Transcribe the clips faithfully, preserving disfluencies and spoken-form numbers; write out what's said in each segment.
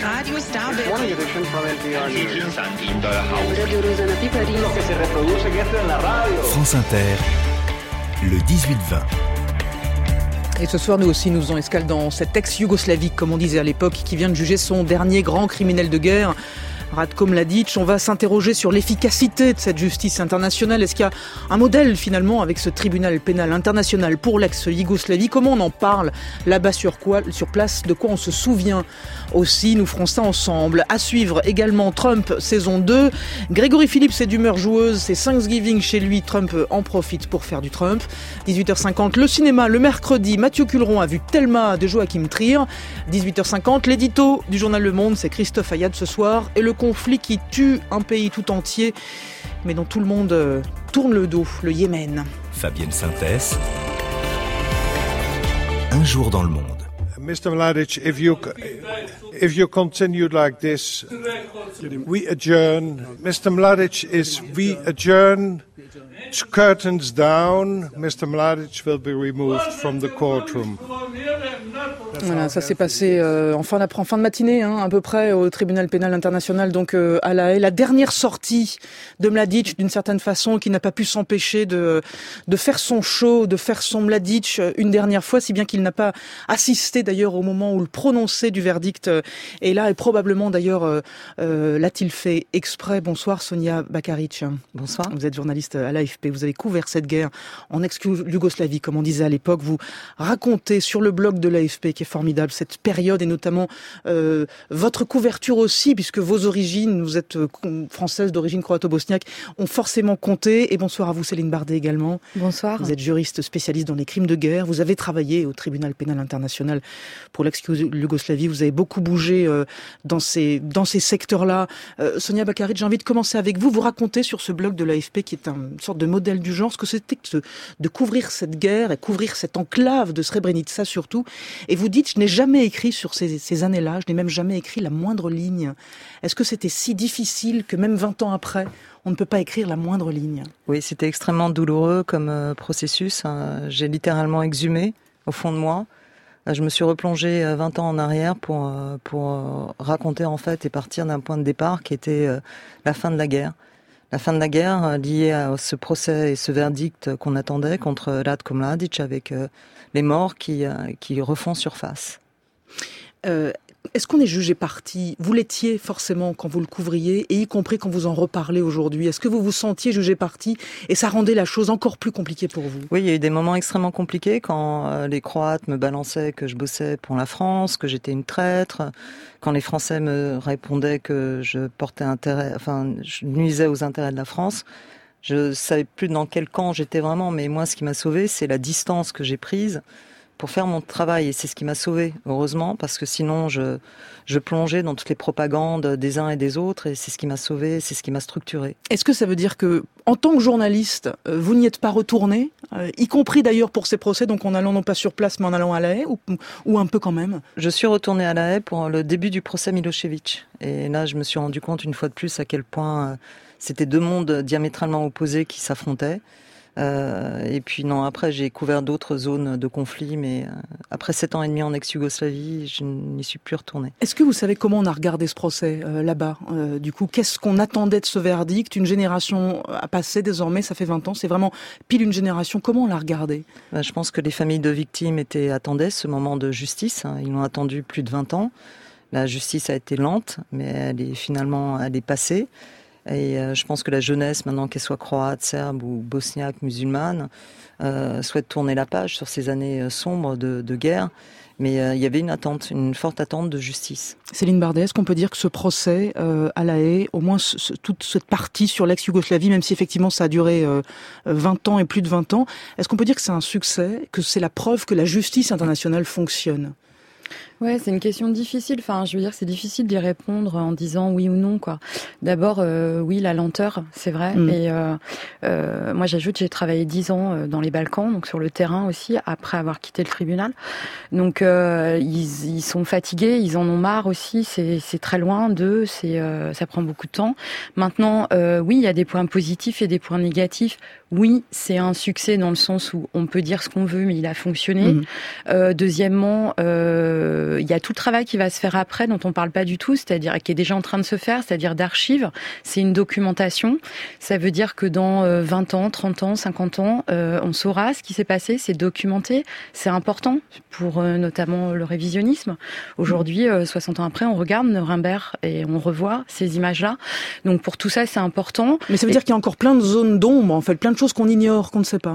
Radio Starbury. Morning edition from N P R News. France Inter, le dix-huit vingt. Et ce soir, nous aussi, nous faisons escale dans cette ex-Yougoslavie, comme on disait à l'époque, qui vient de juger son dernier grand criminel de guerre, Ratko Mladic. On va s'interroger sur l'efficacité de cette justice internationale. Est-ce qu'il y a un modèle finalement avec ce tribunal pénal international pour l'ex-Yougoslavie? Comment on en parle là-bas sur quoi, sur place? De quoi on se souvient aussi? Nous ferons ça ensemble. À suivre également Trump saison deux. Grégory Phillips est d'humeur joueuse. C'est Thanksgiving chez lui. Trump en profite pour faire du Trump. dix-huit heures cinquante, le cinéma le mercredi. Mathieu Culeron a vu Thelma de Joachim Trier. dix-huit heures cinquante, l'édito du journal Le Monde. C'est Christophe Ayad ce soir. Et le conflit qui tue un pays tout entier, mais dont tout le monde euh, tourne le dos, le Yémen. Fabienne Synthèse. Un jour dans le monde. Mister Mladic, if you if you continue like this, we adjourn. Mister Mladic is we adjourn. Curtains down. Mister Mladic will be removed from the courtroom. Voilà, ça s'est passé euh, en, fin en fin de matinée, hein, à peu près, au tribunal pénal international, donc euh, à La Haye. La dernière sortie de Mladic, d'une certaine façon, qui n'a pas pu s'empêcher de, de faire son show, de faire son Mladic une dernière fois, si bien qu'il n'a pas assisté d'ailleurs au moment où le prononcé du verdict est là, et probablement d'ailleurs euh, euh, l'a-t-il fait exprès. Bonsoir Sonia Bakaric. Bonsoir. Vous êtes journaliste à l'A F P, vous avez couvert cette guerre en ex-Yougoslavie, comme on disait à l'époque. Vous racontez sur le blog de l'A F P, qui est formidable, cette période, et notamment euh, votre couverture aussi, puisque vos origines, vous êtes euh, française d'origine croato-bosniaque, ont forcément compté. Et bonsoir à vous Céline Bardet également. Bonsoir. Vous êtes juriste spécialiste dans les crimes de guerre, vous avez travaillé au tribunal pénal international pour l'ex-Yougoslavie, vous avez beaucoup bougé euh, dans ces, dans ces secteurs-là. Euh, Sonia Bakaric, j'ai envie de commencer avec vous. Vous racontez sur ce blog de l'A F P, qui est une sorte de modèle du genre, ce que c'était de, de couvrir cette guerre et couvrir cette enclave de Srebrenica surtout. Et vous dites, je n'ai jamais écrit sur ces, ces années-là, je n'ai même jamais écrit la moindre ligne. Est-ce que c'était si difficile que même vingt ans après, on ne peut pas écrire la moindre ligne? Oui, c'était extrêmement douloureux comme euh, processus. Hein. J'ai littéralement exhumé au fond de moi. Je me suis replongée vingt ans en arrière pour, euh, pour euh, raconter en fait et partir d'un point de départ qui était euh, la fin de la guerre. La fin de la guerre euh, liée à ce procès et ce verdict qu'on attendait contre Ratko Mladic, avec euh, les morts qui, euh, qui refont surface. Euh, est-ce qu'on est jugé parti? Vous l'étiez forcément quand vous le couvriez, et y compris quand vous en reparlez aujourd'hui. Est-ce que vous vous sentiez jugé parti, et ça rendait la chose encore plus compliquée pour vous? Oui, il y a eu des moments extrêmement compliqués quand euh, les Croates me balançaient que je bossais pour la France, que j'étais une traître, quand les Français me répondaient que je portais intérêt, enfin, je nuisais aux intérêts de la France. Je savais plus dans quel camp j'étais vraiment, mais moi, ce qui m'a sauvée, c'est la distance que j'ai prise pour faire mon travail, et c'est ce qui m'a sauvée, heureusement, parce que sinon je, je plongeais dans toutes les propagandes des uns et des autres, et c'est ce qui m'a sauvée, c'est ce qui m'a structurée. Est-ce que ça veut dire que, en tant que journaliste, vous n'y êtes pas retourné, euh, y compris d'ailleurs pour ces procès, donc en allant non pas sur place, mais en allant à La Haye, ou, ou un peu quand même? Je suis retournée à La Haye pour le début du procès Milosevic, et là je me suis rendu compte une fois de plus à quel point c'était deux mondes diamétralement opposés qui s'affrontaient. Euh, et puis non, après j'ai couvert d'autres zones de conflit, mais euh, après sept ans et demi en ex-Yougoslavie, je n'y suis plus retournée. Est-ce que vous savez comment on a regardé ce procès euh, là-bas euh, Du coup, qu'est-ce qu'on attendait de ce verdict? Une génération a passé désormais, ça fait vingt ans, c'est vraiment pile une génération. Comment on l'a regardé? Ben, je pense que les familles de victimes étaient, attendaient ce moment de justice, hein. Ils l'ont attendu plus de vingt ans. La justice a été lente, mais elle est finalement elle est passée. Et euh, je pense que la jeunesse, maintenant qu'elle soit croate, serbe ou bosniaque, musulmane, euh, souhaite tourner la page sur ces années sombres de, de guerre. Mais euh, il y avait une attente, une forte attente de justice. Céline Bardet, est-ce qu'on peut dire que ce procès euh, à La Haye, au moins ce, ce, toute cette partie sur l'ex-Yougoslavie, même si effectivement ça a duré euh, vingt ans et plus de vingt ans, est-ce qu'on peut dire que c'est un succès, que c'est la preuve que la justice internationale fonctionne? Ouais, c'est une question difficile. Enfin, je veux dire, c'est difficile d'y répondre en disant oui ou non, quoi. D'abord, euh, oui, la lenteur, c'est vrai. Mmh. Et euh, euh, moi, j'ajoute, j'ai travaillé dix ans dans les Balkans, donc sur le terrain aussi, après avoir quitté le tribunal. Donc, euh, ils, ils sont fatigués, ils en ont marre aussi. C'est, c'est très loin d'eux, c'est, euh, ça prend beaucoup de temps. Maintenant, euh, oui, il y a des points positifs et des points négatifs. Oui, c'est un succès dans le sens où on peut dire ce qu'on veut, mais il a fonctionné. Mmh. Euh, deuxièmement, euh, euh, il y a tout le travail qui va se faire après, dont on parle pas du tout, c'est-à-dire qui est déjà en train de se faire, c'est-à-dire d'archives. C'est une documentation. Ça veut dire que dans euh, vingt ans, trente ans, cinquante ans, euh, on saura ce qui s'est passé, c'est documenté. C'est important pour euh, notamment le révisionnisme. Aujourd'hui, euh, soixante ans après, on regarde Nuremberg et on revoit ces images-là. Donc pour tout ça, c'est important. Mais ça veut et... dire qu'il y a encore plein de zones d'ombre, en fait, plein de choses qu'on ignore, qu'on ne sait pas.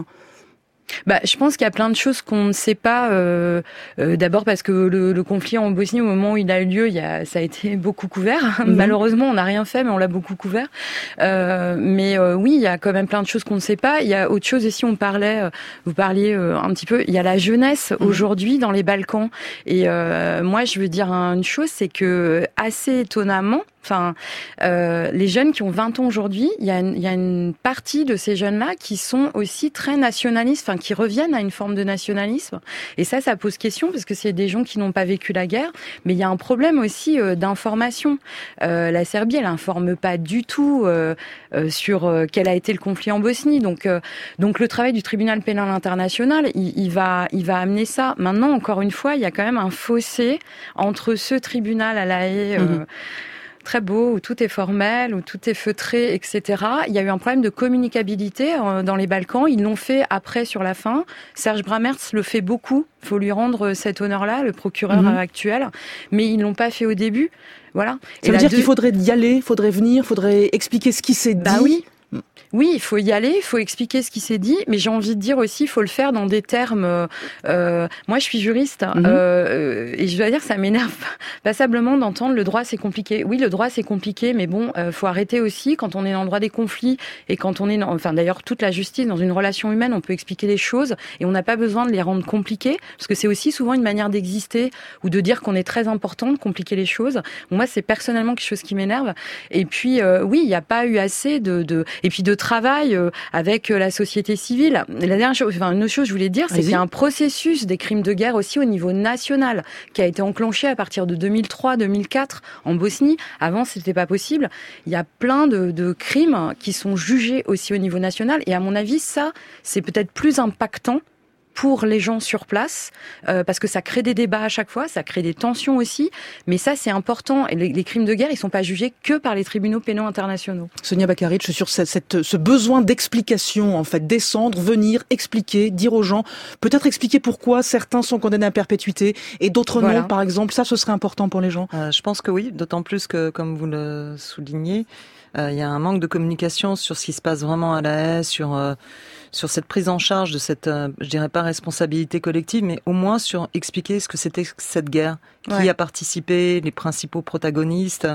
Bah, je pense qu'il y a plein de choses qu'on ne sait pas. Euh, euh, d'abord parce que le, le conflit en Bosnie, au moment où il a eu lieu, il y a, ça a été beaucoup couvert. Mm-hmm. Malheureusement, on n'a rien fait, mais on l'a beaucoup couvert. Euh, mais euh, oui, il y a quand même plein de choses qu'on ne sait pas. Il y a autre chose aussi. On parlait, euh, vous parliez euh, un petit peu. Il y a la jeunesse mm-hmm. aujourd'hui dans les Balkans. Et euh, moi, je veux dire une chose, c'est que assez étonnamment. Enfin, euh, les jeunes qui ont vingt ans aujourd'hui, il y a une, il y a une partie de ces jeunes-là qui sont aussi très nationalistes, enfin qui reviennent à une forme de nationalisme. Et ça, ça pose question parce que c'est des gens qui n'ont pas vécu la guerre. Mais il y a un problème aussi euh, d'information. Euh, la Serbie, elle informe pas du tout euh, euh, sur euh, quel a été le conflit en Bosnie. Donc, euh, donc le travail du tribunal pénal international, il, il va, il va amener ça. Maintenant, encore une fois, il y a quand même un fossé entre ce tribunal à La Haye. Euh, mmh. très beau, où tout est formel, où tout est feutré, et cetera. Il y a eu un problème de communicabilité dans les Balkans. Ils l'ont fait après, sur la fin. Serge Brammertz le fait beaucoup. Il faut lui rendre cet honneur-là, le procureur mmh. actuel. Mais ils l'ont pas fait au début. Voilà. Ça Et veut dire deux... qu'il faudrait y aller, il faudrait venir, il faudrait expliquer ce qui s'est dit. Bah oui. Oui, il faut y aller, il faut expliquer ce qui s'est dit, mais j'ai envie de dire aussi, il faut le faire dans des termes... Euh, moi, je suis juriste, mmh. euh, et je dois dire que ça m'énerve passablement d'entendre le droit, c'est compliqué. Oui, le droit, c'est compliqué, mais bon, euh, faut arrêter aussi, quand on est dans le droit des conflits, et quand on est... Dans, enfin, d'ailleurs, toute la justice, dans une relation humaine, on peut expliquer les choses, et on n'a pas besoin de les rendre compliquées, parce que c'est aussi souvent une manière d'exister, ou de dire qu'on est très important, de compliquer les choses. Moi, c'est personnellement quelque chose qui m'énerve. Et puis, euh, oui, il n'y a pas eu assez de... de et puis de travail euh, avec euh, la société civile. La dernière chose, enfin, une autre chose que je voulais dire, c'est Vas-y. qu'il y a un processus des crimes de guerre aussi au niveau national qui a été enclenché à partir de deux mille trois deux mille quatre en Bosnie. Avant, c'était pas possible. Il y a plein de, de crimes qui sont jugés aussi au niveau national. Et à mon avis, ça, c'est peut-être plus impactant pour les gens sur place, euh, parce que ça crée des débats à chaque fois, ça crée des tensions aussi, mais ça c'est important. Et les, les crimes de guerre, ils sont pas jugés que par les tribunaux pénaux internationaux. Sonia Bakaric, sur cette, cette, ce besoin d'explication, en fait, descendre, venir, expliquer, dire aux gens, peut-être expliquer pourquoi certains sont condamnés à perpétuité et d'autres voilà. non, par exemple, ça ce serait important pour les gens. Euh, je pense que oui, d'autant plus que, comme vous le soulignez, euh, il y a un manque de communication sur ce qui se passe vraiment à La Haye, sur euh, sur cette prise en charge de cette, euh, je dirais pas responsabilité collective, mais au moins sur expliquer ce que c'était cette guerre, qui ouais. a participé, les principaux protagonistes,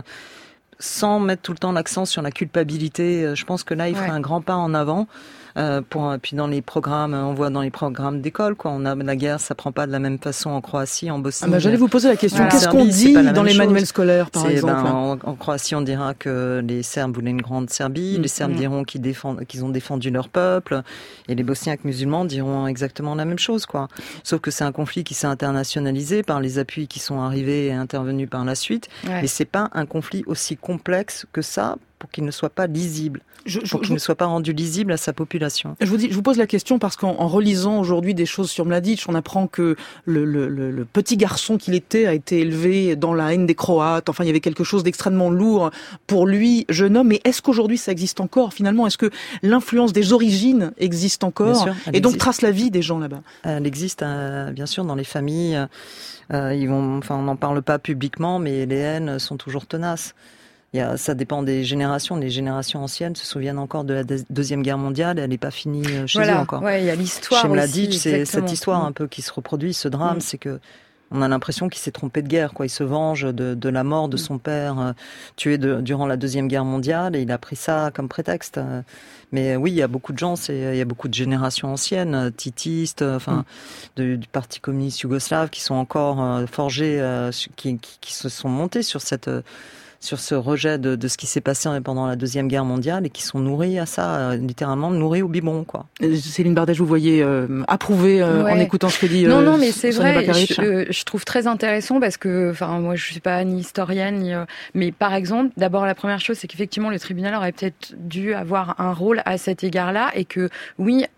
sans mettre tout le temps l'accent sur la culpabilité. Je pense que là, il ferait ouais. un grand pas en avant. Euh, pour, puis dans les programmes, on voit dans les programmes d'école, quoi, on a la guerre, ça prend pas de la même façon en Croatie, en Bosnie. Ah bah, j'allais vous poser la question, voilà. qu'est-ce qu'on dit dans les manuels scolaires, par c'est, exemple ben, en, en Croatie, on dira que les Serbes voulaient une grande Serbie, mmh. les Serbes mmh. diront qu'ils, défendent, qu'ils ont défendu leur peuple, et les Bosniaques musulmans diront exactement la même chose, quoi. Sauf que c'est un conflit qui s'est internationalisé par les appuis qui sont arrivés et intervenus par la suite, ouais. mais c'est pas un conflit aussi complexe que ça, pour qu'il ne soit pas lisible, je, je, pour qu'il je, ne soit pas rendu lisible à sa population. Je vous dis, je vous pose la question parce qu'en en relisant aujourd'hui des choses sur Mladic, on apprend que le, le, le, le petit garçon qu'il était a été élevé dans la haine des Croates. Enfin, il y avait quelque chose d'extrêmement lourd pour lui, jeune homme. Mais est-ce qu'aujourd'hui ça existe encore finalement ? Est-ce que l'influence des origines existe encore sûr, et donc existe. trace la vie des gens là-bas ? Elle existe, euh, bien sûr, dans les familles. Euh, ils vont, enfin, on n'en parle pas publiquement, mais les haines sont toujours tenaces. Il y a, ça dépend des générations. Les générations anciennes se souviennent encore de la de- Deuxième Guerre mondiale. Elle n'est pas finie chez voilà. eux encore. Ouais, il y a l'histoire chez aussi. Mladic, c'est exactement. cette histoire un peu qui se reproduit, ce drame, mm. c'est que on a l'impression qu'il s'est trompé de guerre, quoi. Il se venge de, de la mort de son père euh, tué de, durant la Deuxième Guerre mondiale, et il a pris ça comme prétexte. Mais oui, il y a beaucoup de gens, c'est, il y a beaucoup de générations anciennes, titistes, enfin, mm. de, du Parti communiste yougoslave, qui sont encore euh, forgés, euh, qui, qui, qui se sont montés sur cette euh, sur ce rejet de, de ce qui s'est passé pendant la Deuxième Guerre mondiale, et qui sont nourris à ça, euh, littéralement nourris au biberon, quoi. Céline Bardet, vous voyez euh, approuver euh, ouais. en écoutant ce que dit euh, non, non, mais c'est Sonia vrai, Bakaric. je, euh, je trouve très intéressant parce que, enfin, moi, je suis pas ni historienne, ni, euh, mais par exemple, d'abord, la première chose, c'est qu'effectivement, le tribunal aurait peut-être dû avoir un rôle à cet égard-là, et que, oui,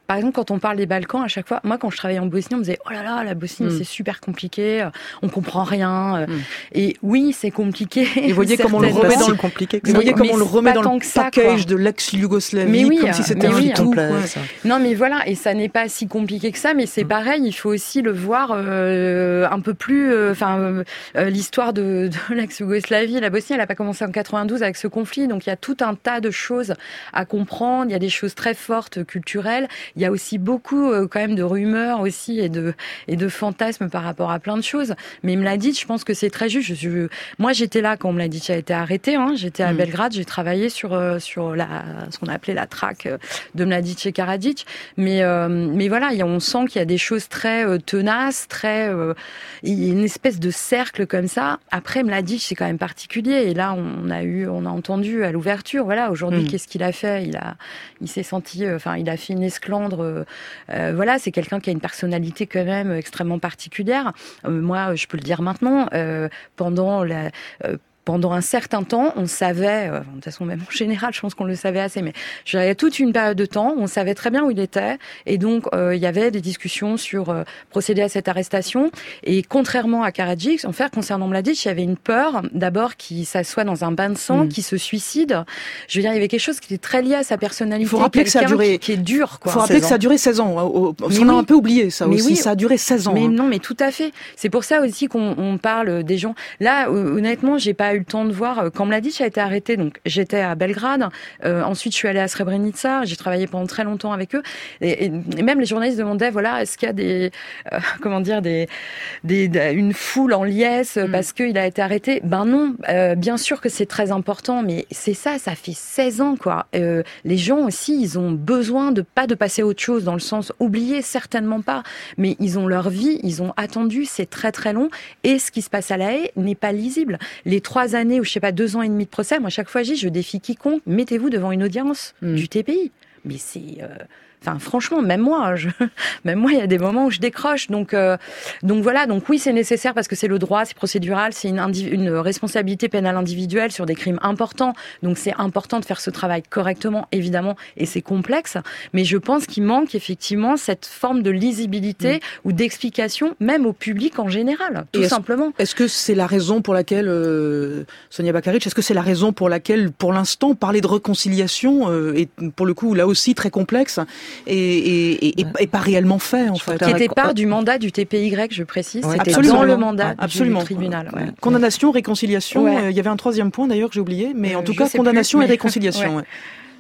par exemple, quand on parle des Balkans, à chaque fois, moi, quand je travaillais en Bosnie, on me disait « Oh là là, la Bosnie, mm. c'est super compliqué, on comprend rien. Mm. » Et oui, c'est compliqué. Et vous voyez comment on le remet dans le compliqué. Vous voyez comment on le remet dans le package ça, de l'ex-Yougoslavie, oui, comme si c'était un oui, tout. Ouais. Non, mais voilà, et ça n'est pas si compliqué que ça, mais c'est mm. pareil, il faut aussi le voir euh, un peu plus... Enfin, euh, euh, l'histoire de, de l'ex-Yougoslavie, la Bosnie, elle n'a pas commencé en quatre-vingt-douze avec ce conflit, donc il y a tout un tas de choses à comprendre, il y a des choses très fortes culturelles, il y a aussi beaucoup euh, quand même de rumeurs aussi et de et de fantasmes par rapport à plein de choses. Mais Mladic, je pense que c'est très juste. Je, je, moi, j'étais là quand Mladic a été arrêté. Hein, j'étais à mmh. Belgrade, j'ai travaillé sur euh, sur la ce qu'on appelait la traque de Mladic et Karadzic. Mais euh, mais voilà, y a, on sent qu'il y a des choses très euh, tenaces, très euh, il y a une espèce de cercle comme ça. Après, Mladic, c'est quand même particulier. Et là, on a eu, on a entendu à l'ouverture. Voilà, aujourd'hui, mmh. qu'est-ce qu'il a fait ? Il a, il s'est senti, enfin, euh, il a fait une esclandre. Euh, euh, voilà, c'est quelqu'un qui a une personnalité quand même extrêmement particulière. Euh, moi, je peux le dire maintenant. Euh, pendant la euh, Pendant un certain temps, on savait, euh, de toute façon même en général, je pense qu'on le savait assez, mais il y a toute une période de temps, on savait très bien où il était, et donc euh, il y avait des discussions sur euh, procéder à cette arrestation. Et contrairement à Karadzic, en fait, concernant Mladic, il y avait une peur, d'abord, qu'il s'assoit dans un bain de sang, mmh. qu'il se suicide. Je veux dire, il y avait quelque chose qui était très lié à sa personnalité. Il faut rappeler que ça a duré, qui, qui est dur, quoi. Il faut rappeler que ça a duré seize ans. On oui. a un peu oublié ça mais aussi. Oui. Ça a duré seize ans. Mais hein. non, mais tout à fait. C'est pour ça aussi qu'on on parle des gens. Là, honnêtement, j'ai pas eu le temps de voir quand Mladic a été arrêté. Donc j'étais à Belgrade. Euh, ensuite, je suis allée à Srebrenica. J'ai travaillé pendant très longtemps avec eux. Et, et, et même les journalistes demandaient, voilà, est-ce qu'il y a des, euh, comment dire, des, des, une foule en liesse mm. parce qu'il a été arrêté? Ben non. Euh, bien sûr que c'est très important, mais c'est ça. Ça fait seize ans, quoi. Euh, les gens aussi, ils ont besoin de pas de passer à autre chose, dans le sens oublier certainement pas, mais ils ont leur vie, ils ont attendu. C'est très très long. Et ce qui se passe à La Haye n'est pas lisible. Les trois années ou je sais pas, deux ans et demi de procès, moi, chaque fois, je dis, je défie quiconque, mettez-vous devant une audience mmh. du T P I. Mais c'est... Euh... Enfin, franchement, même moi, je, même moi, il y a des moments où je décroche. Donc, euh, donc voilà. Donc oui, c'est nécessaire parce que c'est le droit, c'est procédural, c'est une, indiv- une responsabilité pénale individuelle sur des crimes importants. Donc c'est important de faire ce travail correctement, évidemment, et c'est complexe. Mais je pense qu'il manque effectivement cette forme de lisibilité mmh. ou d'explication, même au public en général, tout et est-ce, simplement. Est-ce que c'est la raison pour laquelle euh, Sonia Bakaric, est-ce que c'est la raison pour laquelle, pour l'instant, parler de réconciliation euh, est pour le coup là aussi très complexe? Et, et, et, et pas réellement fait, en fait. Qui était part du mandat du T P Y, je précise. Ouais, c'était absolument. Dans le mandat absolument. Du tribunal. Ouais. Condamnation, réconciliation. Ouais. Euh, il y avait un troisième point d'ailleurs que j'ai oublié, mais euh, en tout cas, condamnation plus, mais... et réconciliation. Ouais. Ouais.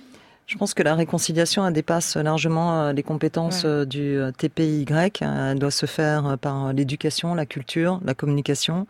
Je pense que la réconciliation, elle dépasse largement les compétences ouais. du T P Y. Elle doit se faire par l'éducation, la culture, la communication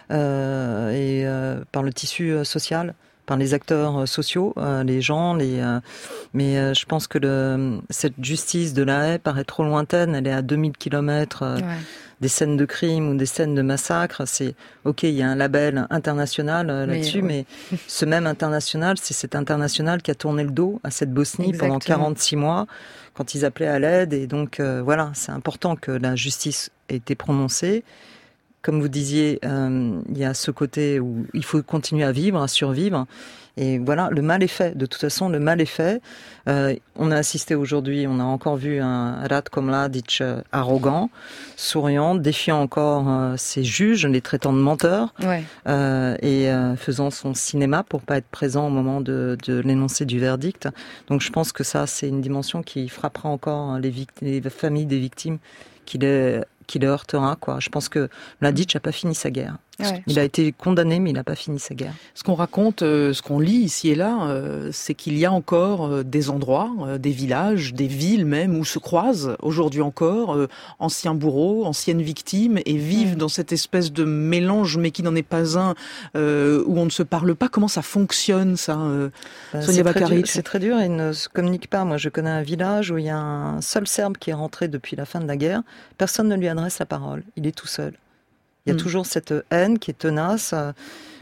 euh, et euh, par le tissu social, par les acteurs sociaux, euh, les gens, les. Euh, mais euh, je pense que le, cette justice de La Haye paraît trop lointaine. Elle est à deux mille kilomètres euh, ouais. des scènes de crime ou des scènes de massacre. C'est ok, il y a un label international euh, là-dessus, mais, ouais. mais ce même international, c'est cet international qui a tourné le dos à cette Bosnie Exactement. Pendant quarante-six mois, quand ils appelaient à l'aide. Et donc euh, voilà, c'est important que la justice ait été prononcée. Comme vous disiez, euh, il y a ce côté où il faut continuer à vivre, à survivre. Et voilà, le mal est fait. De toute façon, le mal est fait. Euh, on a assisté aujourd'hui, on a encore vu un Ratko Mladic arrogant, souriant, défiant encore euh, ses juges, les traitant de menteurs, ouais. euh, et euh, faisant son cinéma pour pas être présent au moment de, de l'énoncé du verdict. Donc je pense que ça, c'est une dimension qui frappera encore les, vict- les familles des victimes, qui les... qui les heurtera, quoi. Je pense que Mladic n'a pas fini sa guerre. Ouais. Il a été condamné, mais il n'a pas fini sa guerre. Ce qu'on raconte, euh, ce qu'on lit ici et là, euh, c'est qu'il y a encore euh, des endroits, euh, des villages, des villes même, où se croisent, aujourd'hui encore, euh, anciens bourreaux, anciennes victimes, et vivent mmh. dans cette espèce de mélange, mais qui n'en est pas un, euh, où on ne se parle pas. Comment ça fonctionne, ça, euh, bah, Sonia Bakaric? C'est très dur, ils ne se communiquent pas. Moi, je connais un village où il y a un seul Serbe qui est rentré depuis la fin de la guerre. Personne ne lui adresse la parole. Il est tout seul. Il y a mmh. toujours cette haine qui est tenace.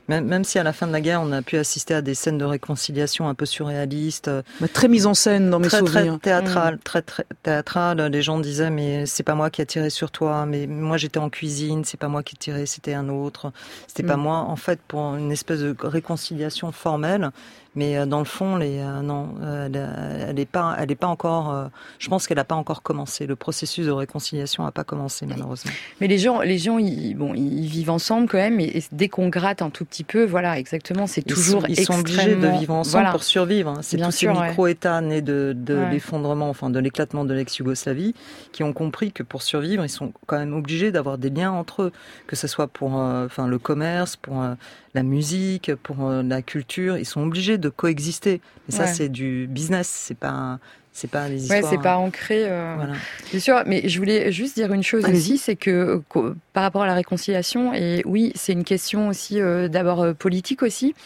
Même, même si à la fin de la guerre, on a pu assister à des scènes de réconciliation un peu surréalistes. Bah, très mise en scène dans mes très, souvenirs. Très théâtrale, mmh. très, très théâtrale. Les gens disaient, mais c'est pas moi qui a tiré sur toi, mais moi j'étais en cuisine, c'est pas moi qui tirais, c'était un autre. C'était mmh. pas moi. En fait, pour une espèce de réconciliation formelle, mais dans le fond, les, euh, non, elle, elle est pas, elle est pas encore. Euh, je pense qu'elle n'a pas encore commencé. Le processus de réconciliation n'a pas commencé malheureusement. Mais les gens, les gens, ils, bon, ils vivent ensemble quand même. Et, et dès qu'on gratte un tout petit peu, voilà, exactement, c'est toujours ils sont, ils sont obligés de vivre ensemble voilà. pour survivre. C'est Bien tous sûr, ces micro-États ouais. nés de, de ouais. l'effondrement, enfin de l'éclatement de l'ex-Yougoslavie, qui ont compris que pour survivre, ils sont quand même obligés d'avoir des liens entre eux, que ce soit pour, euh, enfin, le commerce, pour euh, la musique, pour euh, la culture. Ils sont obligés de coexister. Et ça, ouais. c'est du business, c'est pas, c'est pas des histoires. Ouais, c'est pas ancré. Euh... Voilà. C'est sûr, mais je voulais juste dire une chose Allez-y. aussi, c'est que, que par rapport à la réconciliation, et oui, c'est une question aussi, euh, d'abord euh, politique aussi.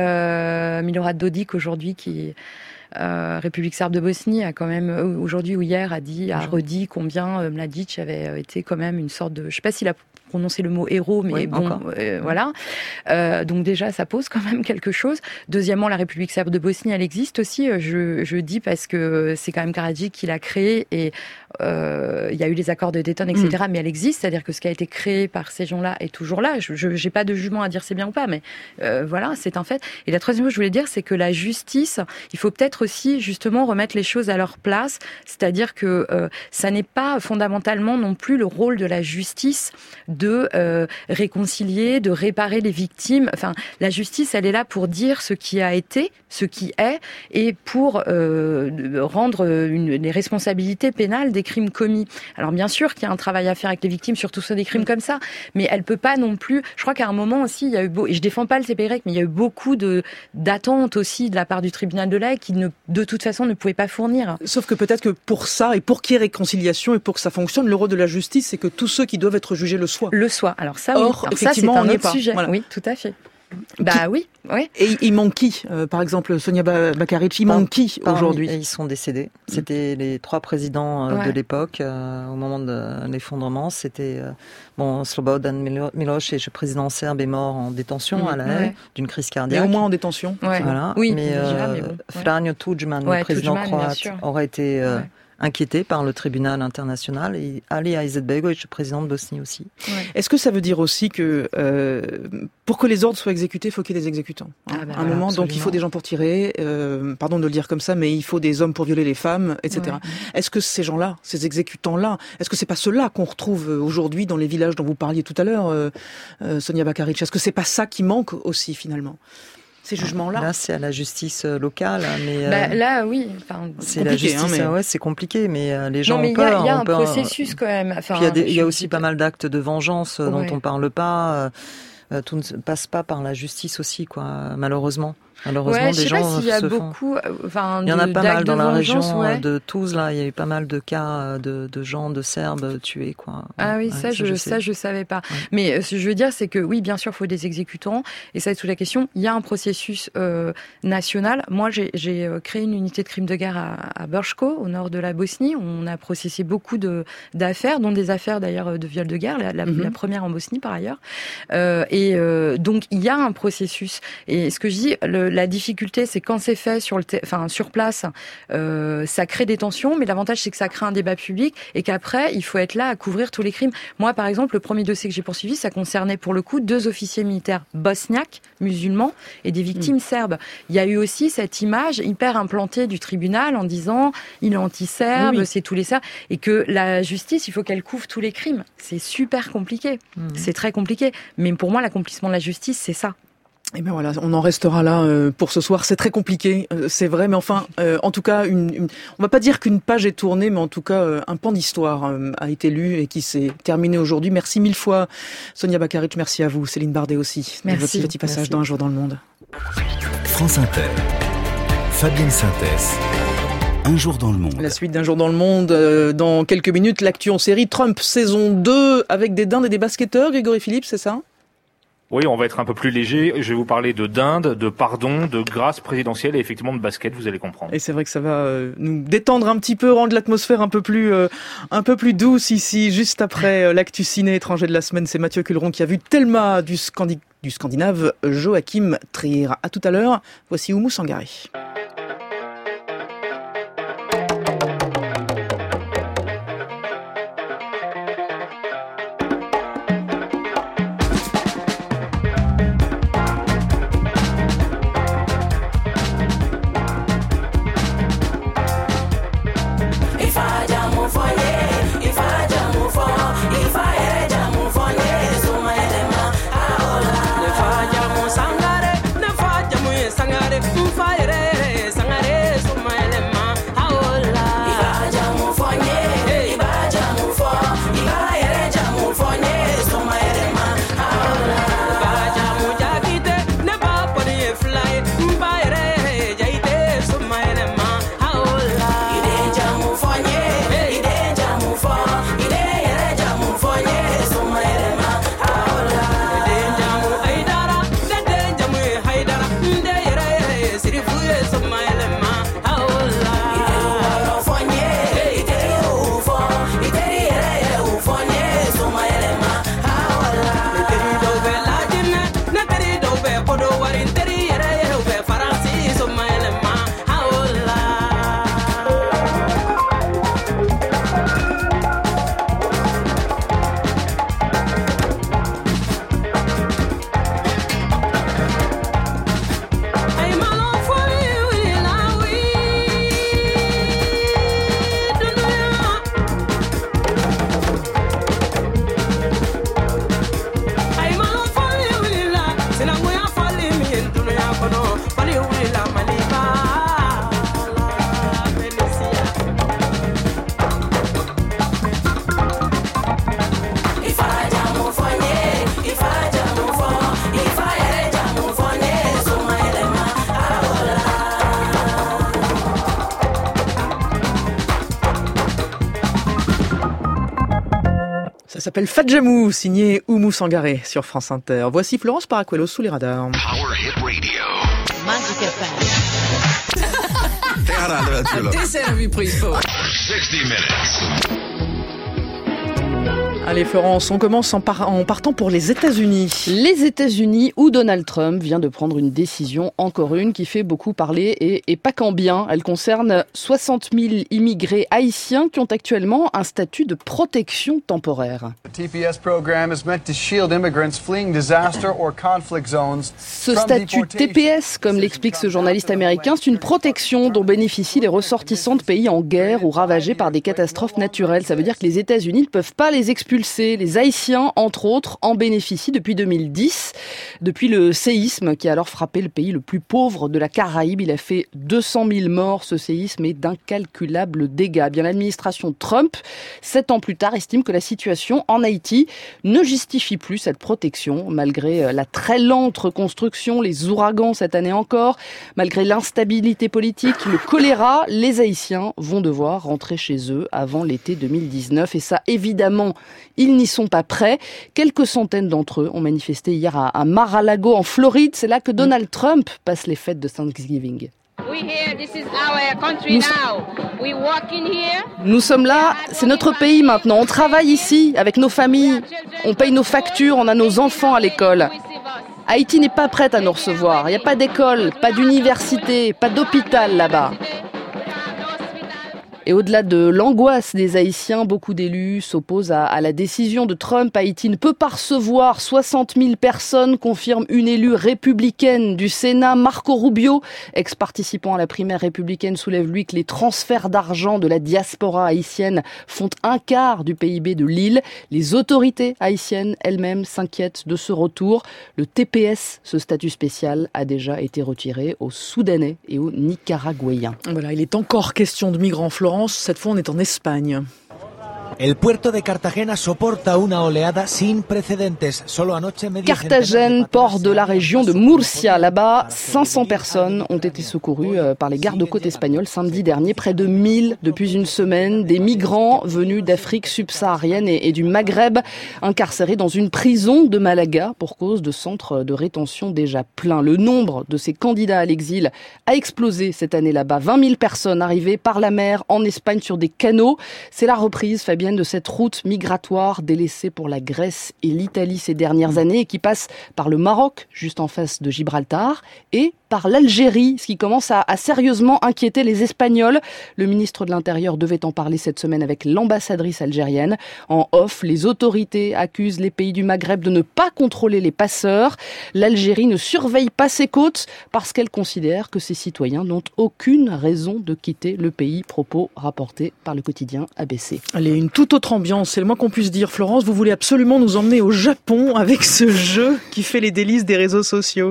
Euh, Milorad Dodik aujourd'hui qui Euh, République serbe de Bosnie a quand même aujourd'hui ou hier a dit, a redit combien euh, Mladic avait été quand même une sorte de, je sais pas s'il a prononcé le mot héros, mais oui, bon, euh, voilà. Euh, donc déjà, ça pose quand même quelque chose. Deuxièmement, la République serbe de Bosnie, elle existe aussi. Je, je dis parce que c'est quand même Karadzic qui l'a créée et euh, il y a eu les accords de Dayton, et cetera. Mm. Mais elle existe, c'est-à-dire que ce qui a été créé par ces gens-là est toujours là. Je n'ai pas de jugement à dire c'est bien ou pas, mais euh, voilà, c'est un fait. Et la troisième chose que je voulais dire, c'est que la justice, il faut peut-être aussi justement remettre les choses à leur place, c'est-à-dire que euh, ça n'est pas fondamentalement non plus le rôle de la justice de euh, réconcilier, de réparer les victimes. Enfin, la justice, elle est là pour dire ce qui a été, ce qui est, et pour euh, rendre une, les responsabilités pénales des crimes commis. Alors bien sûr qu'il y a un travail à faire avec les victimes, surtout sur des crimes comme ça, mais elle peut pas non plus. Je crois qu'à un moment aussi, il y a eu beau, et je défends pas le T P Y, mais il y a eu beaucoup de d'attentes aussi de la part du tribunal de l'Haye qui ne, de toute façon, ne pouvait pas fournir. Sauf que peut-être que pour ça et pour qu'il y ait réconciliation et pour que ça fonctionne, le rôle de la justice, c'est que tous ceux qui doivent être jugés le soient. Le soient. Alors ça, Or, oui. Alors effectivement, ça, c'est un on n'y est autre pas. sujet. Voilà. Oui, tout à fait. Bah qui... oui, oui. Et il manque qui euh, Par exemple, Sonia Bakaric, il manque Par, qui aujourd'hui? Ils sont décédés. C'était les trois présidents euh, ouais. de l'époque euh, au moment de l'effondrement. C'était euh, bon, Slobodan Milosevic, le président serbe, est mort en détention mmh, à la Haye ouais. d'une crise cardiaque. Et au moins en détention. Ouais. Voilà. Oui. Mais, euh, mais bon, ouais. Franjo Tudjman, ouais, le président Tudjman, croate, aurait été euh, ouais. inquiété par le tribunal international, et Ali Izetbegovic, le président de Bosnie aussi. Ouais. Est-ce que ça veut dire aussi que euh, pour que les ordres soient exécutés, il faut qu'il y ait des exécutants hein, ah bah, à un moment, absolument. Donc il faut des gens pour tirer, euh, pardon de le dire comme ça, mais il faut des hommes pour violer les femmes, et cetera. Ouais. Est-ce que ces gens-là, ces exécutants-là, est-ce que c'est pas ceux-là qu'on retrouve aujourd'hui dans les villages dont vous parliez tout à l'heure, euh, euh, Sonia Bakaric? Est-ce que c'est pas ça qui manque aussi finalement? Ces jugements-là. Là, c'est à la justice locale, mais bah, euh, là, oui. Enfin, c'est la justice. Hein, mais... Ouais, c'est compliqué, mais euh, les gens non, mais ont peur. Il y a, y a un peur, processus quand même. Enfin, puis il y a, des, y a aussi pas mal d'actes de vengeance ouais. dont on parle pas. Euh, tout ne passe pas par la justice aussi, quoi. Malheureusement. Malheureusement, ouais, des gens pas s'il y a se beaucoup, enfin, il y en a pas mal dans la région ouais. de Tuzla. Il y a eu pas mal de cas de, de gens, de Serbes tués, quoi. Ah oui, ouais, ça, ça, je, je ça, je savais pas. Ouais. Mais ce que je veux dire, c'est que oui, bien sûr, il faut des exécutants, et ça, c'est toute la question. Il y a un processus euh, national. Moi, j'ai, j'ai créé une unité de crime de guerre à, à Brčko, au nord de la Bosnie. On a processé beaucoup de d'affaires, dont des affaires d'ailleurs de viol de guerre, la, la, mm-hmm. la première en Bosnie par ailleurs. Euh, et euh, donc, il y a un processus. Et ce que je dis, le, la difficulté, c'est quand c'est fait sur le, t- enfin sur place, euh, ça crée des tensions. Mais l'avantage, c'est que ça crée un débat public et qu'après, il faut être là à couvrir tous les crimes. Moi, par exemple, le premier dossier que j'ai poursuivi, ça concernait pour le coup deux officiers militaires bosniaques, musulmans, et des victimes mmh. serbes. Il y a eu aussi cette image hyper implantée du tribunal en disant il est anti-serbe, oui, oui. c'est tous les serbes, et que la justice, il faut qu'elle couvre tous les crimes. C'est super compliqué. Mmh. C'est très compliqué. Mais pour moi, l'accomplissement de la justice, c'est ça. Et ben voilà, on en restera là euh, pour ce soir. C'est très compliqué, euh, c'est vrai, mais enfin, euh, en tout cas, une, une, on va pas dire qu'une page est tournée, mais en tout cas, euh, un pan d'histoire euh, a été lu et qui s'est terminé aujourd'hui. Merci mille fois, Sonia Bakaric. Merci à vous, Céline Bardet aussi, de votre petit passage merci. Dans Un jour dans le monde. France Inter, Fabienne Synthèse. Un jour dans le monde. La suite d'Un jour dans le monde, euh, dans quelques minutes, l'actu en série Trump saison deux avec des dindes et des basketteurs. Grégory Philippe, c'est ça ? Oui, on va être un peu plus léger. Je vais vous parler de dinde, de pardon, de grâce présidentielle et effectivement de basket, vous allez comprendre. Et c'est vrai que ça va euh, nous détendre un petit peu, rendre l'atmosphère un peu plus euh, un peu plus douce ici. Juste après euh, l'actu ciné étranger de la semaine, c'est Mathieu Culeron qui a vu Thelma du Scandi- du Scandinave Joachim Trier. À tout à l'heure, voici Oumou Sangaré. Ça s'appelle Fadjamou, signé Oumou Sangaré sur France Inter. Voici Florence Paracuelos sous les radars. Power Hit Radio. Magic F M. sixty minutes. Allez Florence, on commence en, par- en partant pour les États-Unis. Les États-Unis où Donald Trump vient de prendre une décision, encore une, qui fait beaucoup parler et, et pas qu'en bien. Elle concerne soixante mille immigrés haïtiens qui ont actuellement un statut de protection temporaire. Ce statut T P S, comme l'explique ce journaliste américain, c'est une protection dont bénéficient les ressortissants de pays en guerre ou ravagés par des catastrophes naturelles. Ça veut dire que les États-Unis ne peuvent pas les expulser. Les Haïtiens, entre autres, en bénéficient depuis deux mille dix, depuis le séisme qui a alors frappé le pays le plus pauvre de la Caraïbe. Il a fait deux cent mille morts, ce séisme, et d'incalculables dégâts. Bien, l'administration Trump, sept ans plus tard, estime que la situation en Haïti ne justifie plus cette protection, malgré la très lente reconstruction, les ouragans cette année encore, malgré l'instabilité politique, le choléra, les Haïtiens vont devoir rentrer chez eux avant l'été deux mille dix-neuf. Et ça, évidemment, ils n'y sont pas prêts. Quelques centaines d'entre eux ont manifesté hier à, à Mar-a-Lago, en Floride. C'est là que Donald Trump passe les fêtes de Thanksgiving. Nous, Nous sommes là, c'est notre pays maintenant. On travaille ici avec nos familles, on paye nos factures, on a nos enfants à l'école. Haïti n'est pas prête à nous recevoir. Il n'y a pas d'école, pas d'université, pas d'hôpital là-bas. Et au-delà de l'angoisse des Haïtiens, beaucoup d'élus s'opposent à, à la décision de Trump. Haïti ne peut pas recevoir soixante mille personnes, confirme une élue républicaine du Sénat, Marco Rubio, ex-participant à la primaire républicaine, soulève lui que les transferts d'argent de la diaspora haïtienne font un quart du P I B de l'île. Les autorités haïtiennes elles-mêmes s'inquiètent de ce retour. Le T P S, ce statut spécial, a déjà été retiré aux Soudanais et aux Nicaraguayens. Voilà, il est encore question de migrants, Florence. Cette fois, on est en Espagne. El puerto de Cartagena soporta una oleada sin precedentes. Solo anoche media Carthagène, port de la région de Murcia. Là-bas, cinq cents personnes ont été secourues par les gardes-côtes espagnols samedi dernier. Près de mille depuis une semaine. Des migrants venus d'Afrique subsaharienne et, et du Maghreb, incarcérés dans une prison de Malaga pour cause de centres de rétention déjà pleins. Le nombre de ces candidats à l'exil a explosé cette année là-bas. vingt mille personnes arrivées par la mer en Espagne sur des canaux. C'est la reprise, Fabien algérienne de cette route migratoire délaissée pour la Grèce et l'Italie ces dernières années et qui passe par le Maroc, juste en face de Gibraltar, et par l'Algérie, ce qui commence à, à sérieusement inquiéter les Espagnols. Le ministre de l'Intérieur devait en parler cette semaine avec l'ambassadrice algérienne. En off, les autorités accusent les pays du Maghreb de ne pas contrôler les passeurs. L'Algérie ne surveille pas ses côtes parce qu'elle considère que ses citoyens n'ont aucune raison de quitter le pays. Propos rapportés par le quotidien A B C. Allez, une toute autre ambiance, c'est le moins qu'on puisse dire. Florence, vous voulez absolument nous emmener au Japon avec ce jeu qui fait les délices des réseaux sociaux.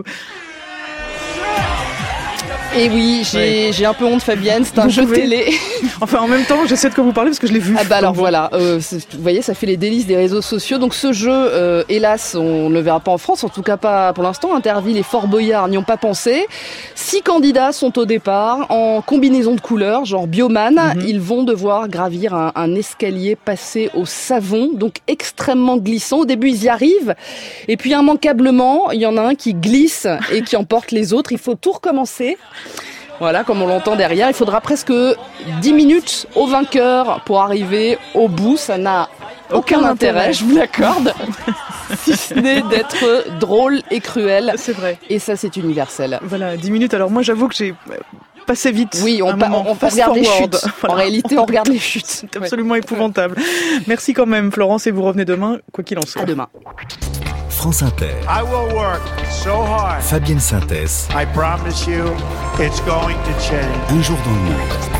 Et oui, j'ai, oui. j'ai un peu honte, Fabienne, c'est un vous jeu pouvez... télé. Enfin, en même temps, j'essaie de quoi vous parler parce que je l'ai vu. Ah bah alors vous. voilà, euh, vous voyez, ça fait les délices des réseaux sociaux. Donc ce jeu, euh, hélas, on ne le verra pas en France, en tout cas pas pour l'instant. Interville et Fort Boyard n'y ont pas pensé. Six candidats sont au départ en combinaison de couleurs, genre Bioman. Mm-hmm. Ils vont devoir gravir un, un escalier passé au savon, donc extrêmement glissant. Au début, ils y arrivent. Et puis immanquablement, il y en a un qui glisse et qui emporte les autres. Il faut tout recommencer. Voilà, comme on l'entend derrière, il faudra presque dix minutes au vainqueur pour arriver au bout. Ça n'a aucun, aucun intérêt, intérêt, je vous l'accorde, si ce n'est d'être drôle et cruel. C'est vrai. Et ça, c'est universel. Voilà, dix minutes. Alors moi, j'avoue que j'ai passé vite. Oui, on, pa- on, on regarde les chutes. Voilà. En réalité, on regarde les chutes. C'est absolument ouais. épouvantable. Merci quand même, Florence, et vous revenez demain, quoi qu'il en soit. À demain. France Inter. I will work so hard. Fabienne Synthèse. I promise you, it's going to change. Un jour dans le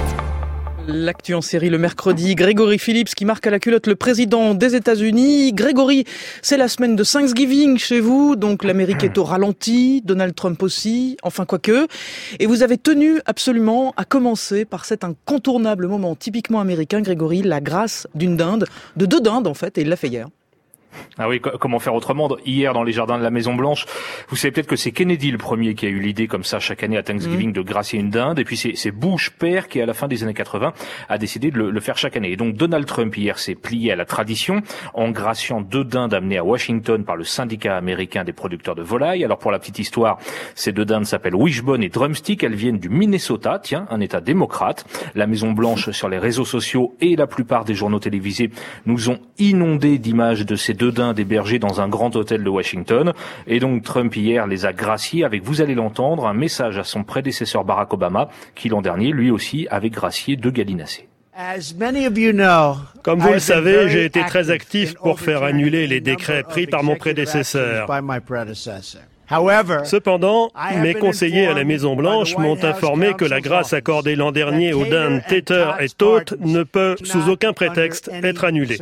monde. L'actu en série le mercredi, Grégory Phillips qui marque à la culotte le président des États-Unis. Grégory, c'est la semaine de Thanksgiving chez vous, donc l'Amérique est au ralenti, Donald Trump aussi, enfin quoique. Et vous avez tenu absolument à commencer par cet incontournable moment typiquement américain, Grégory, la grâce d'une dinde, de deux dindes en fait, et il l'a fait hier. Ah oui, comment faire autrement? Hier, dans les jardins de la Maison-Blanche, vous savez peut-être que c'est Kennedy le premier qui a eu l'idée, comme ça, chaque année à Thanksgiving, mmh. de gracier une dinde. Et puis c'est, c'est Bush père qui, à la fin des années quatre-vingts, a décidé de le, le faire chaque année. Et donc Donald Trump, hier, s'est plié à la tradition en graciant deux dindes amenées à Washington par le syndicat américain des producteurs de volailles. Alors pour la petite histoire, ces deux dindes s'appellent Wishbone et Drumstick. Elles viennent du Minnesota, tiens, un État démocrate. La Maison-Blanche, sur les réseaux sociaux et la plupart des journaux télévisés, nous ont inondés d'images de ces deux dindes hébergées dans un grand hôtel de Washington. Et donc Trump hier les a graciés avec, vous allez l'entendre, un message à son prédécesseur Barack Obama, qui l'an dernier, lui aussi, avait gracié deux gallinacés. Comme vous le savez, j'ai été très actif pour faire annuler les décrets pris par mon prédécesseur. Cependant, mes conseillers à la Maison-Blanche m'ont informé que la grâce accordée l'an dernier aux dindes Tater et Tote ne peut, sous aucun prétexte, être annulée.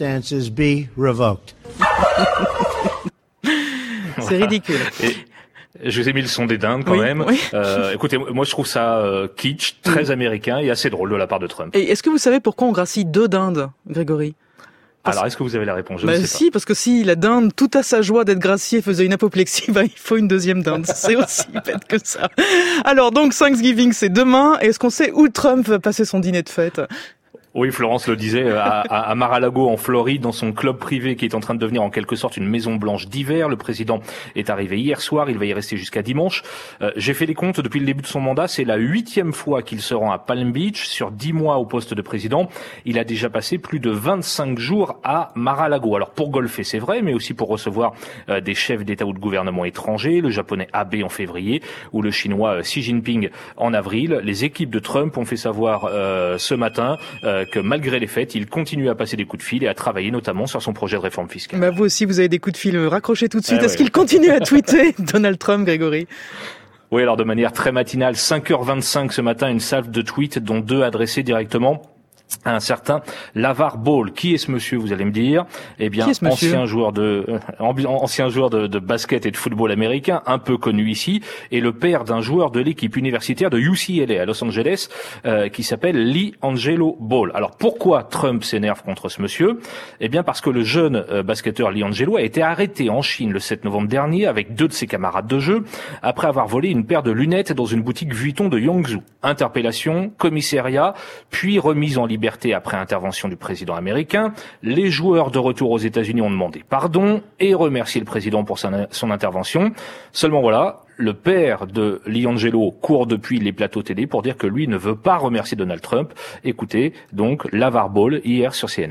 C'est ridicule. Et... Je vous ai mis le son des dindes quand oui, même. Oui. Euh, écoutez, moi je trouve ça euh, kitsch, très mmh. américain et assez drôle de la part de Trump. Et est-ce que vous savez pourquoi on gracie deux dindes, Grégory ? Parce... Alors, est-ce que vous avez la réponse? Je bah ne sais si, pas. Parce que si la dinde, tout à sa joie d'être graciée, faisait une apoplexie, bah, il faut une deuxième dinde. C'est aussi bête que ça. Alors, donc, Thanksgiving, c'est demain. Est-ce qu'on sait où Trump va passer son dîner de fête? Oui, Florence le disait, à, à Mar-a-Lago en Floride, dans son club privé qui est en train de devenir en quelque sorte une Maison Blanche d'hiver. Le président est arrivé hier soir, il va y rester jusqu'à dimanche. Euh, j'ai fait les comptes depuis le début de son mandat, c'est la huitième fois qu'il se rend à Palm Beach. Sur dix mois au poste de président, il a déjà passé plus de vingt-cinq jours à Mar-a-Lago. Alors pour golfer, c'est vrai, mais aussi pour recevoir euh, des chefs d'État ou de gouvernement étrangers, le japonais Abe en février ou le chinois euh, Xi Jinping en avril. Les équipes de Trump ont fait savoir euh, ce matin euh, que malgré les fêtes, il continue à passer des coups de fil et à travailler notamment sur son projet de réforme fiscale. Bah vous aussi, vous avez des coups de fil, raccrochez tout de suite. Ah, Est-ce ouais. qu'il continue à tweeter, Donald Trump, Grégory? Oui, alors de manière très matinale, cinq heures vingt-cinq ce matin, une salve de tweets, dont deux adressés directement à un certain Lavar Ball. Qui est ce monsieur, vous allez me dire? Eh bien, ancien joueur de euh, ancien joueur de, de basket et de football américain, un peu connu ici, et le père d'un joueur de l'équipe universitaire de U C L A à Los Angeles, euh, qui s'appelle Lee Angelo Ball. Alors pourquoi Trump s'énerve contre ce monsieur? Eh bien parce que le jeune euh, basketteur Lee Angelo a été arrêté en Chine le sept novembre dernier avec deux de ses camarades de jeu après avoir volé une paire de lunettes dans une boutique Vuitton de Yangzhou. Interpellation, commissariat, puis remise en liberté liberté après intervention du président américain. Les joueurs de retour aux États-Unis ont demandé pardon et remercié le président pour sa, son intervention. Seulement voilà, le père de Lee Angelo court depuis les plateaux télé pour dire que lui ne veut pas remercier Donald Trump. Écoutez donc Lavar Ball hier sur C N N.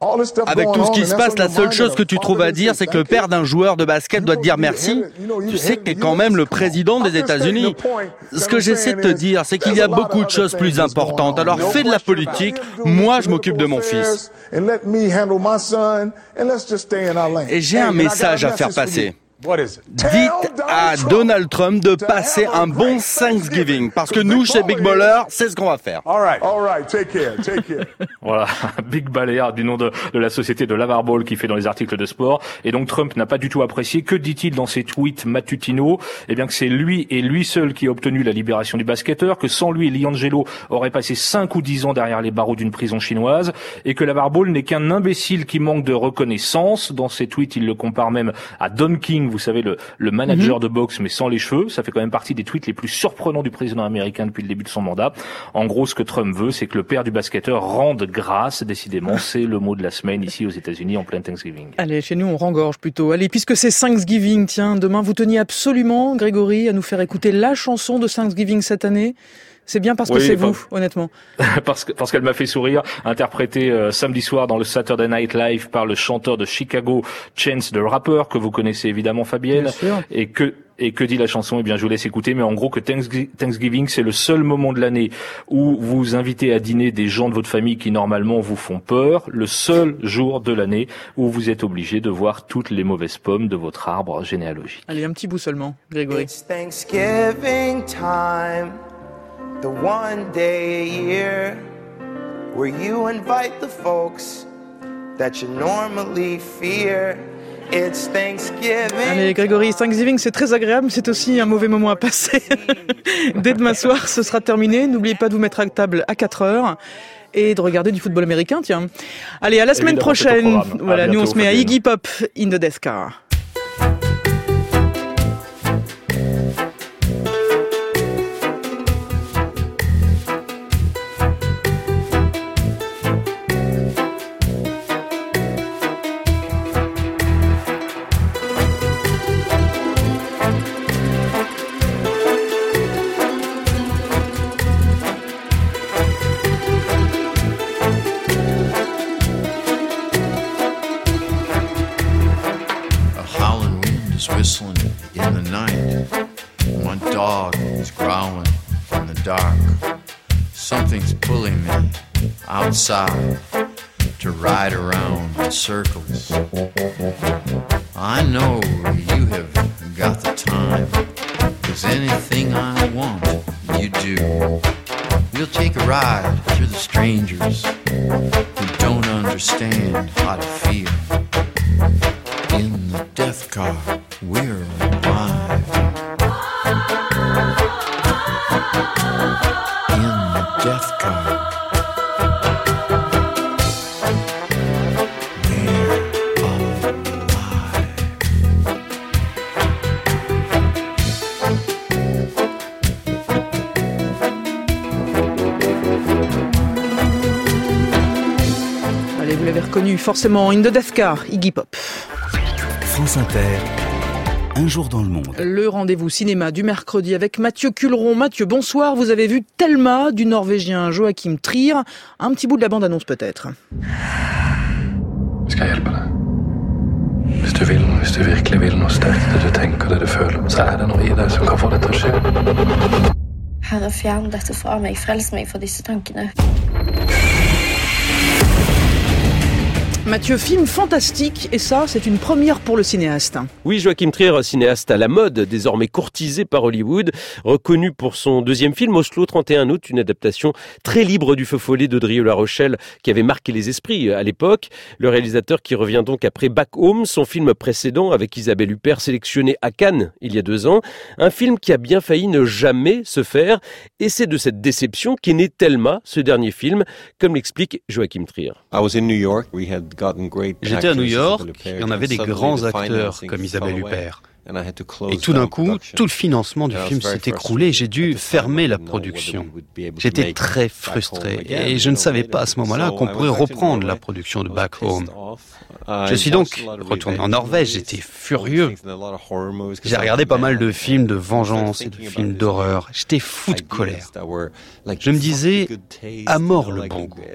Avec tout ce qui se passe, la seule chose que tu trouves à dire, c'est que le père d'un joueur de basket doit te dire merci. Tu sais que t'es quand même le président des États-Unis. Ce que j'essaie de te dire, c'est qu'il y a beaucoup de choses plus importantes. Alors fais de la politique, moi je m'occupe de mon fils. Et j'ai un message à faire passer. Dites à Donald Trump de passer un bon Thanksgiving, parce que nous, chez Big Baller, c'est ce qu'on va faire. Voilà, Big Baller, du nom de, de la société de Lavar Ball qui fait dans les articles de sport. Et donc Trump n'a pas du tout apprécié. Que dit-il dans ses tweets matutinaux? Eh bien que c'est lui et lui seul qui a obtenu la libération du basketteur, que sans lui, Liangelo aurait passé cinq ou dix ans derrière les barreaux d'une prison chinoise, et que Lavar Ball n'est qu'un imbécile qui manque de reconnaissance. Dans ses tweets, il le compare même à Don King, vous savez, le, le manager mm-hmm. de boxe, mais sans les cheveux. Ça fait quand même partie des tweets les plus surprenants du président américain depuis le début de son mandat. En gros, ce que Trump veut, c'est que le père du basketteur rende grâce. Décidément, c'est le mot de la semaine ici aux États-Unis en plein Thanksgiving. Allez, chez nous, on rengorge plutôt. Allez, puisque c'est Thanksgiving, tiens, demain, vous teniez absolument, Grégory, à nous faire écouter la chanson de Thanksgiving cette année. C'est bien parce que oui, c'est vous, pas... honnêtement. parce que, parce qu'elle m'a fait sourire, interprétée euh, samedi soir dans le Saturday Night Live par le chanteur de Chicago, Chance the Rapper, que vous connaissez évidemment, Fabienne. Bien sûr. Et que, et que dit la chanson? Eh bien, je vous laisse écouter, mais en gros que Thanksgiving, c'est le seul moment de l'année où vous invitez à dîner des gens de votre famille qui normalement vous font peur, le seul jour de l'année où vous êtes obligé de voir toutes les mauvaises pommes de votre arbre généalogique. Allez, un petit bout seulement, Grégory. It's Thanksgiving time. The one day a year where you invite the folks that you normally fear. It's Thanksgiving. Allez, Grégory, Thanksgiving, c'est très agréable, c'est aussi un mauvais moment à passer. Dès demain soir, ce sera terminé. N'oubliez pas de vous mettre à table à quatre heures. Et de regarder du football américain, tiens. Allez, à la semaine Évidemment, prochaine. Voilà, bientôt, nous on se met Fabienne. à Iggy Pop, In the Death Car. Whistling in the night. My dog is growling in the dark. Something's pulling me outside to ride around in circles. I know you have got the time, 'cause anything I want, you do. We'll take a ride through the strangers who don't understand how to feel. In the death car, we're alive. In the death car, we're alive. Allez, vous l'avez reconnu, forcément, In the Death Car, Iggy Pop. France Inter, un jour dans le monde. Le rendez-vous cinéma du mercredi avec Mathieu Culeron. Mathieu, bonsoir. Vous avez vu Thelma du Norvégien Joachim Trier. Un petit bout de la bande-annonce peut-être. Ska jag hjälpa dig? Hvis du vill, hvis du virkelig vill något starkt det du tänker, det du føler, så er det noe i deg som kan få det til å skje. Herre, fjern dette fra meg. Frels meg for disse tankene. Mathieu, film fantastique, et ça, c'est une première pour le cinéaste. Oui, Joachim Trier, cinéaste à la mode, désormais courtisé par Hollywood, reconnu pour son deuxième film, Oslo trente et un août, une adaptation très libre du Feu follet de Drieux-La Rochelle, qui avait marqué les esprits à l'époque. Le réalisateur qui revient donc après Back Home, son film précédent avec Isabelle Huppert, sélectionné à Cannes il y a deux ans. Un film qui a bien failli ne jamais se faire, et c'est de cette déception qu'est né Thelma, ce dernier film, comme l'explique Joachim Trier. I was in New York. We had J'étais à New York et on avait des grands acteurs comme Isabelle Huppert. Et tout d'un coup, tout le financement du film s'est écroulé et j'ai dû fermer la production. J'étais très frustré et je ne savais pas à ce moment-là qu'on pourrait reprendre la production de Back Home. Je suis donc retourné en Norvège, j'étais furieux. J'ai regardé pas mal de films de vengeance et de films d'horreur. J'étais fou de colère. Je me disais, à mort le bon goût.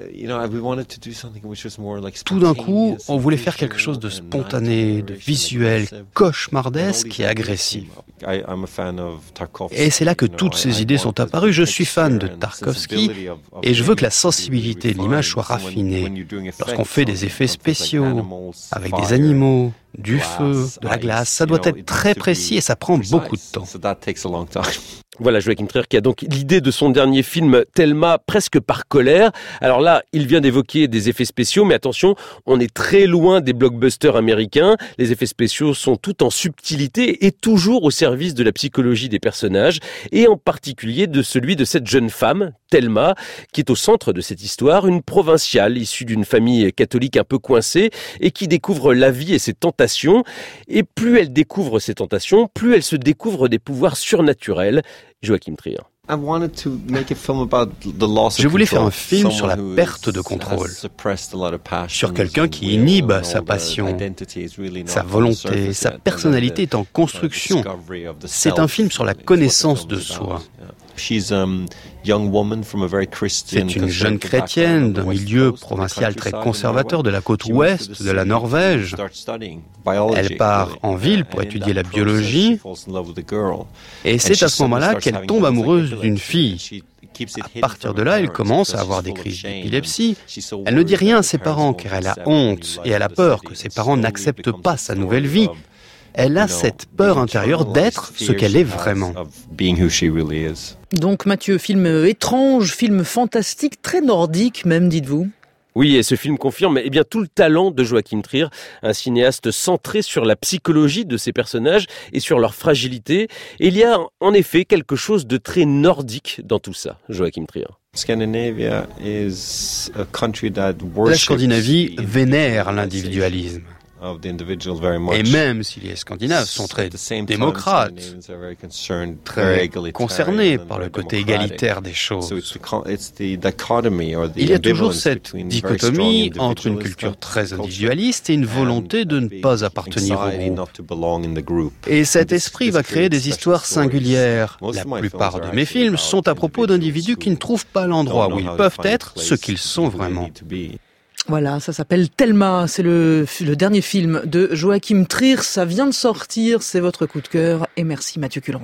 Tout d'un coup, on voulait faire quelque chose de spontané, de visuel, cauchemardesque et agressif. Et c'est là que toutes ces idées sont apparues. Je suis fan de Tarkovsky et je veux que la sensibilité de l'image soit raffinée. Lorsqu'on fait des effets spéciaux, avec des animaux, du feu, de la glace, ça doit être très précis et ça prend beaucoup de temps. Voilà Joachim Trier qui a donc l'idée de son dernier film Thelma presque par colère. Alors là, il vient d'évoquer des effets spéciaux, mais attention, on est très loin des blockbusters américains. Les effets spéciaux sont tout en subtilité et toujours au service de la psychologie des personnages, et en particulier de celui de cette jeune femme, Thelma, qui est au centre de cette histoire, une provinciale issue d'une famille catholique un peu coincée et qui découvre la vie et ses tentations. Et plus elle découvre ses tentations, plus elle se découvre des pouvoirs surnaturels. Joachim Trier. Je voulais faire un film sur la perte de contrôle, sur quelqu'un qui inhibe sa passion, sa volonté, sa personnalité est en construction. C'est un film sur la connaissance de soi. C'est une jeune chrétienne d'un milieu provincial très conservateur de la côte ouest de la Norvège. Elle part en ville pour étudier la biologie et c'est à ce moment-là qu'elle tombe amoureuse d'une fille. À partir de là, elle commence à avoir des crises d'épilepsie. Elle ne dit rien à ses parents car elle a honte et elle a peur que ses parents n'acceptent pas sa nouvelle vie. Elle a cette peur intérieure d'être ce qu'elle est vraiment. Donc Mathieu, film étrange, film fantastique, très nordique même, dites-vous. Oui, et ce film confirme eh bien, tout le talent de Joachim Trier, un cinéaste centré sur la psychologie de ses personnages et sur leur fragilité. Et il y a en effet quelque chose de très nordique dans tout ça, Joachim Trier. La Scandinavie vénère l'individualisme. Et même si les Scandinaves sont très démocrates, très concernés par le côté égalitaire des choses, il y a toujours cette dichotomie entre une culture très individualiste et une volonté de ne pas appartenir au groupe. Et cet esprit va créer des histoires singulières. La plupart de mes films sont à propos d'individus qui ne trouvent pas l'endroit où ils peuvent être ce qu'ils sont vraiment. Voilà, ça s'appelle Thelma, c'est le, le dernier film de Joachim Trier, ça vient de sortir, c'est votre coup de cœur, et merci Mathieu Culeron.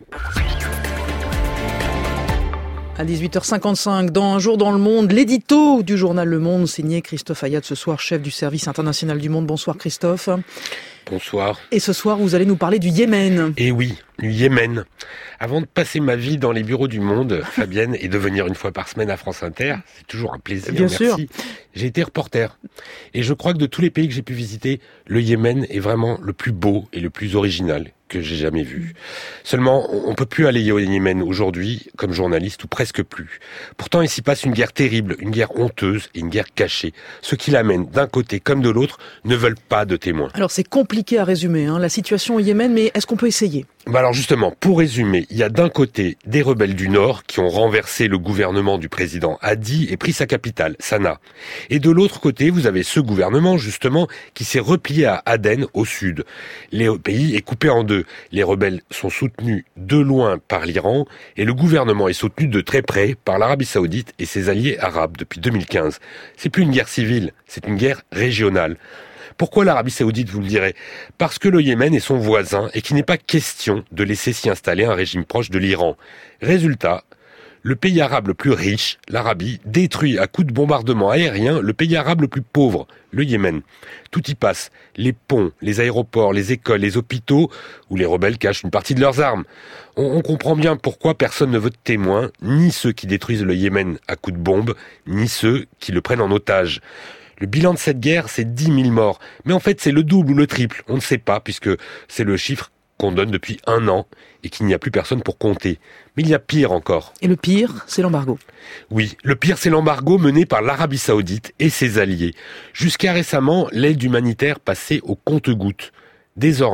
À dix-huit heures cinquante-cinq, dans Un jour dans le monde, l'édito du journal Le Monde, signé Christophe Ayat, ce soir chef du service international du Monde. Bonsoir Christophe. Bonsoir. Et ce soir, vous allez nous parler du Yémen. Eh oui, du Yémen. Avant de passer ma vie dans les bureaux du Monde, Fabienne, et de venir une fois par semaine à France Inter, c'est toujours un plaisir, Bien merci. sûr. J'ai été reporter. Et je crois que de tous les pays que j'ai pu visiter, le Yémen est vraiment le plus beau et le plus original que j'ai jamais vu. Seulement, on peut plus aller au Yémen aujourd'hui comme journaliste, ou presque plus. Pourtant, il s'y passe une guerre terrible, une guerre honteuse et une guerre cachée. Ceux qui l'amènent d'un côté comme de l'autre ne veulent pas de témoins. Alors c'est compliqué à résumer, hein, la situation au Yémen, mais est-ce qu'on peut essayer ? Bah alors justement, pour résumer, il y a d'un côté des rebelles du Nord qui ont renversé le gouvernement du président Hadi et pris sa capitale, Sanaa. Et de l'autre côté, vous avez ce gouvernement justement qui s'est replié à Aden au sud. Le pays est coupé en deux. Les rebelles sont soutenus de loin par l'Iran et le gouvernement est soutenu de très près par l'Arabie Saoudite et ses alliés arabes depuis deux mille quinze. C'est plus une guerre civile, c'est une guerre régionale. Pourquoi l'Arabie Saoudite, vous le direz ? Parce que le Yémen est son voisin et qu'il n'est pas question de laisser s'y installer un régime proche de l'Iran. Résultat, le pays arabe le plus riche, l'Arabie, détruit à coups de bombardements aériens le pays arabe le plus pauvre, le Yémen. Tout y passe, les ponts, les aéroports, les écoles, les hôpitaux, où les rebelles cachent une partie de leurs armes. On, on comprend bien pourquoi personne ne veut de témoins, ni ceux qui détruisent le Yémen à coups de bombes, ni ceux qui le prennent en otage. Le bilan de cette guerre, c'est dix mille morts. Mais en fait, c'est le double ou le triple. On ne sait pas, puisque c'est le chiffre qu'on donne depuis un an et qu'il n'y a plus personne pour compter. Mais il y a pire encore. Et le pire, c'est l'embargo. Oui, le pire, c'est l'embargo mené par l'Arabie Saoudite et ses alliés. Jusqu'à récemment, l'aide humanitaire passait au compte-gouttes. Désormais,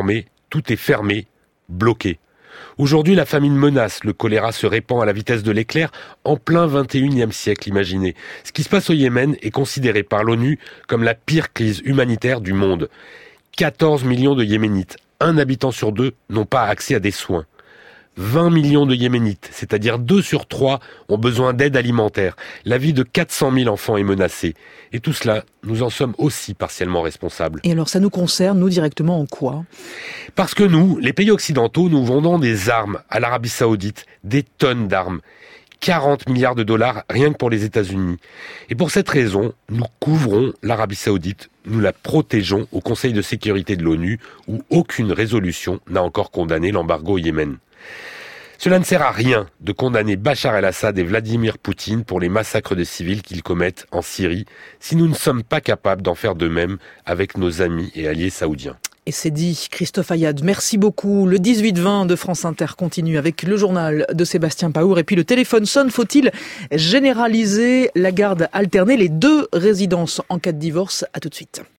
Tout est fermé, bloqué. Aujourd'hui, la famine menace, le choléra se répand à la vitesse de l'éclair en plein vingt et unième siècle, imaginez. Ce qui se passe au Yémen est considéré par l'ONU comme la pire crise humanitaire du monde. quatorze millions de Yéménites, un habitant sur deux, n'ont pas accès à des soins. vingt millions de Yéménites, c'est-à-dire deux sur trois, ont besoin d'aide alimentaire. La vie de quatre cent mille enfants est menacée. Et tout cela, nous en sommes aussi partiellement responsables. Et alors ça nous concerne, nous, directement en quoi ? Parce que nous, les pays occidentaux, nous vendons des armes à l'Arabie Saoudite, des tonnes d'armes. quarante milliards de dollars rien que pour les États-Unis. Et pour cette raison, nous couvrons l'Arabie Saoudite, nous la protégeons au Conseil de sécurité de l'ONU, où aucune résolution n'a encore condamné l'embargo au Yémen. Cela ne sert à rien de condamner Bachar el-Assad et Vladimir Poutine pour les massacres de civils qu'ils commettent en Syrie, si nous ne sommes pas capables d'en faire de même avec nos amis et alliés saoudiens. Et c'est dit, Christophe Ayad, merci beaucoup. Le dix-huit vingt de France Inter continue avec le journal de Sébastien Paour. Et puis le téléphone sonne, faut-il généraliser la garde alternée, les deux résidences en cas de divorce? À tout de suite.